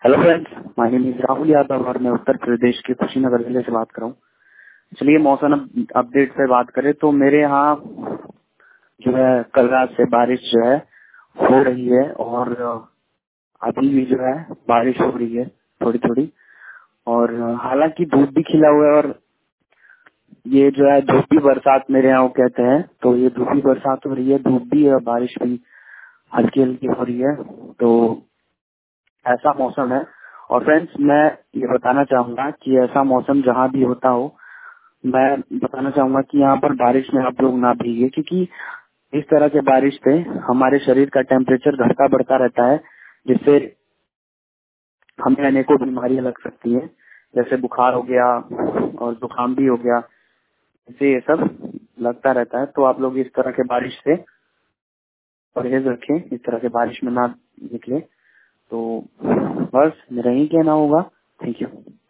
Hello friends, my name is Rahul Yadav और मैं उत्तर प्रदेश के कुशीनगर जिले से बात कर रहा हूँ। चलिए मौसम अपडेट पे बात करें तो मेरे यहाँ जो है कल रात से बारिश जो है हो रही है और अभी भी जो है बारिश हो रही है थोड़ी थोड़ी। और हालांकि धूप भी खिला हुआ है और ये जो है धूपी बरसात मेरे यहाँ वो कहते हैं, तो ये धूपी बरसात हो रही है, धूप भी है और बारिश भी हल्की हल्की हो रही है। तो ऐसा मौसम है। और फ्रेंड्स, मैं ये बताना चाहूंगा कि ऐसा मौसम जहाँ भी होता हो, मैं बताना चाहूंगा कि यहाँ पर बारिश में आप लोग ना भीगे, क्योंकि इस तरह के बारिश से हमारे शरीर का टेम्परेचर घटता बढ़ता रहता है, जिससे हमें अनेकों बीमारियां लग सकती है, जैसे बुखार हो गया और जुकाम भी हो गया, इससे ये सब लगता रहता है। तो आप लोग इस तरह के बारिश से परहेज रखें, इस तरह के बारिश में ना निकले। तो बस मेरा ही कहना होगा। Thank you.